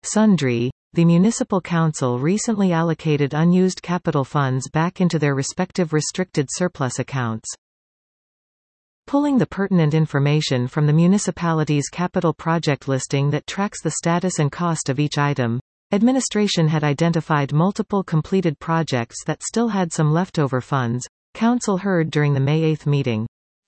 Sundry. The Municipal Council recently allocated unused capital funds back into their respective restricted surplus accounts. Pulling the pertinent information from the municipality's capital project listing that tracks the status and cost of each item, administration had identified multiple completed projects that still had some leftover funds, Council heard during the May 8 meeting.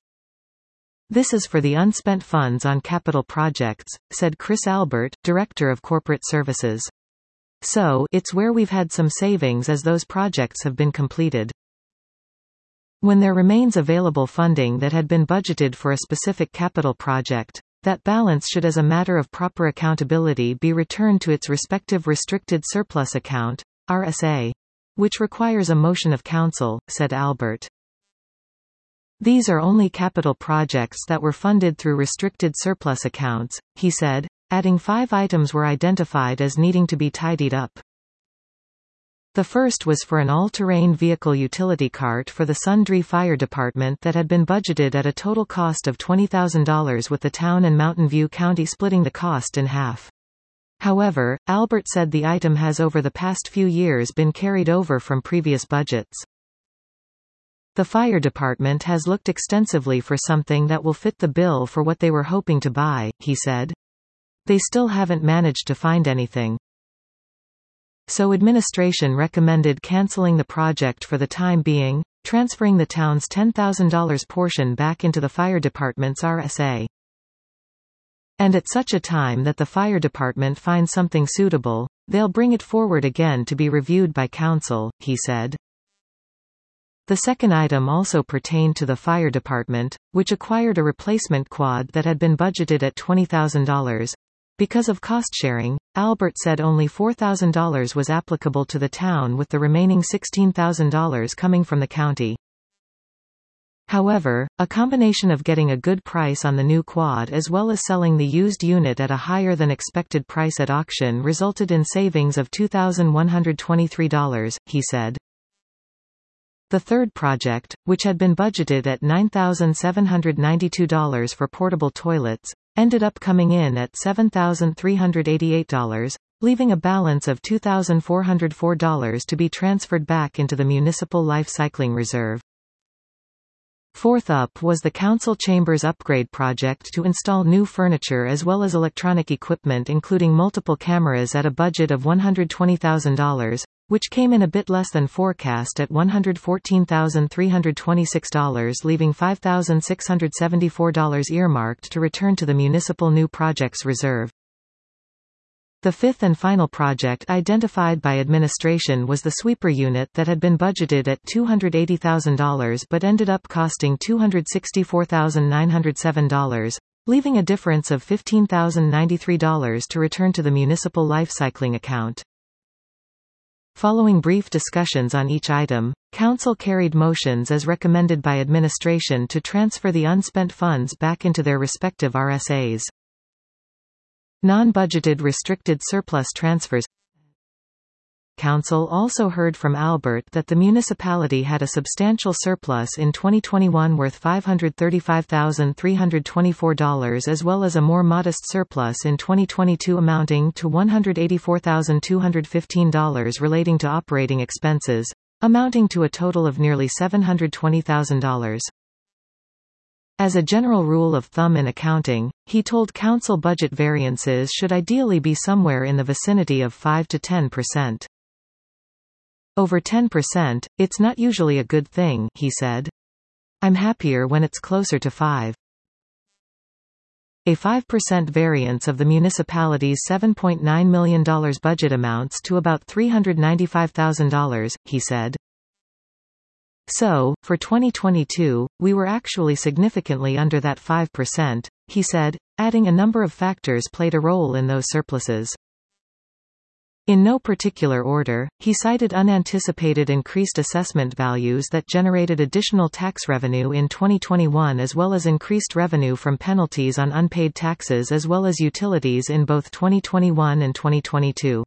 This is for the unspent funds on capital projects, said Chris Albert, Director of Corporate Services. So, it's where we've had some savings as those projects have been completed. When there remains available funding that had been budgeted for a specific capital project, that balance should as a matter of proper accountability be returned to its respective restricted surplus account, RSA. Which requires a motion of Council, said Albert. These are only capital projects that were funded through restricted surplus accounts, he said, adding 5 items were identified as needing to be tidied up. The first was for an all-terrain vehicle utility cart for the Sundry Fire Department that had been budgeted at a total cost of $20,000 with the town and Mountain View County splitting the cost in half. However, Albert said the item has over the past few years been carried over from previous budgets. The fire department has looked extensively for something that will fit the bill for what they were hoping to buy, he said. They still haven't managed to find anything. So administration recommended canceling the project for the time being, transferring the town's $10,000 portion back into the fire department's RSA. And at such a time that the fire department finds something suitable, they'll bring it forward again to be reviewed by Council, he said. The second item also pertained to the fire department, which acquired a replacement quad that had been budgeted at $20,000. Because of cost-sharing, Albert said only $4,000 was applicable to the town with the remaining $16,000 coming from the county. However, a combination of getting a good price on the new quad as well as selling the used unit at a higher than expected price at auction resulted in savings of $2,123, he said. The third project, which had been budgeted at $9,792 for portable toilets, ended up coming in at $7,388, leaving a balance of $2,404 to be transferred back into the Municipal Life Cycling Reserve. Fourth up was the Council Chambers upgrade project to install new furniture as well as electronic equipment including multiple cameras at a budget of $120,000, which came in a bit less than forecast at $114,326, leaving $5,674 earmarked to return to the Municipal New Projects Reserve. The fifth and final project identified by administration was the sweeper unit that had been budgeted at $280,000 but ended up costing $264,907, leaving a difference of $15,093 to return to the Municipal Life Cycling account. Following brief discussions on each item, Council carried motions as recommended by administration to transfer the unspent funds back into their respective RSAs. Non-budgeted restricted surplus transfers. Council also heard from Albert that the municipality had a substantial surplus in 2021 worth $535,324 as well as a more modest surplus in 2022 amounting to $184,215 relating to operating expenses, amounting to a total of nearly $720,000. As a general rule of thumb in accounting, he told Council budget variances should ideally be somewhere in the vicinity of 5 to 10%. Over 10%, it's not usually a good thing, he said. I'm happier when it's closer to 5. A 5% variance of the municipality's $7.9 million budget amounts to about $395,000, he said. So, for 2022, we were actually significantly under that 5%, he said, adding a number of factors played a role in those surpluses. In no particular order, he cited unanticipated increased assessment values that generated additional tax revenue in 2021 as well as increased revenue from penalties on unpaid taxes as well as utilities in both 2021 and 2022.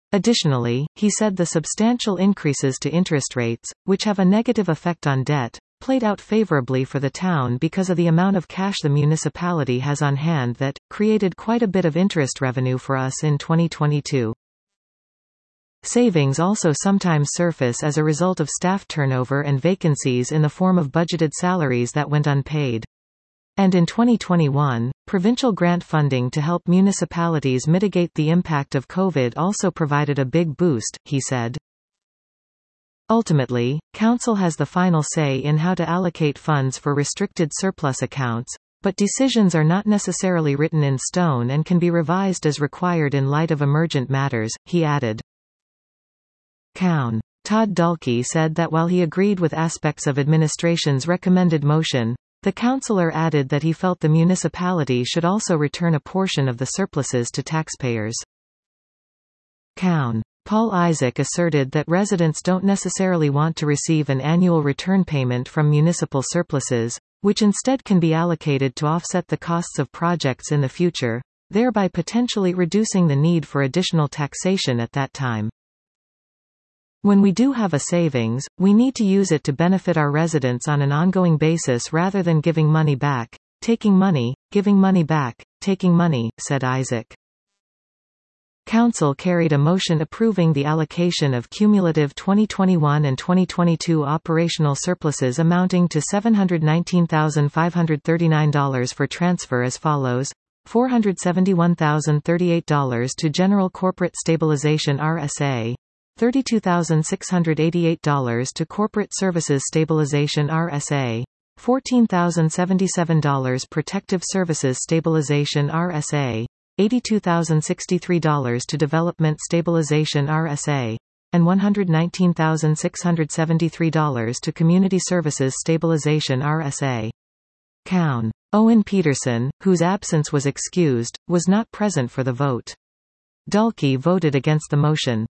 Additionally, he said the substantial increases to interest rates, which have a negative effect on debt, played out favorably for the town because of the amount of cash the municipality has on hand that created quite a bit of interest revenue for us in 2022. Savings also sometimes surface as a result of staff turnover and vacancies in the form of budgeted salaries that went unpaid. And in 2021, provincial grant funding to help municipalities mitigate the impact of COVID also provided a big boost, he said. Ultimately, Council has the final say in how to allocate funds for restricted surplus accounts, but decisions are not necessarily written in stone and can be revised as required in light of emergent matters, he added. Coun. Todd Dalkey said that while he agreed with aspects of administration's recommended motion, the councillor added that he felt the municipality should also return a portion of the surpluses to taxpayers. Coun. Paul Isaac asserted that residents don't necessarily want to receive an annual return payment from municipal surpluses, which instead can be allocated to offset the costs of projects in the future, thereby potentially reducing the need for additional taxation at that time. When we do have a savings, we need to use it to benefit our residents on an ongoing basis rather than giving money back, taking money, giving money back, taking money, said Isaac. Council carried a motion approving the allocation of cumulative 2021 and 2022 operational surpluses amounting to $719,539 for transfer as follows: $471,038 to General Corporate Stabilization RSA, $32,688 to Corporate Services Stabilization RSA, $14,077 Protective Services Stabilization RSA, $82,063 to Development Stabilization RSA, and $119,673 to Community Services Stabilization RSA. Coun. Owen Peterson, whose absence was excused, was not present for the vote. Dalkey voted against the motion.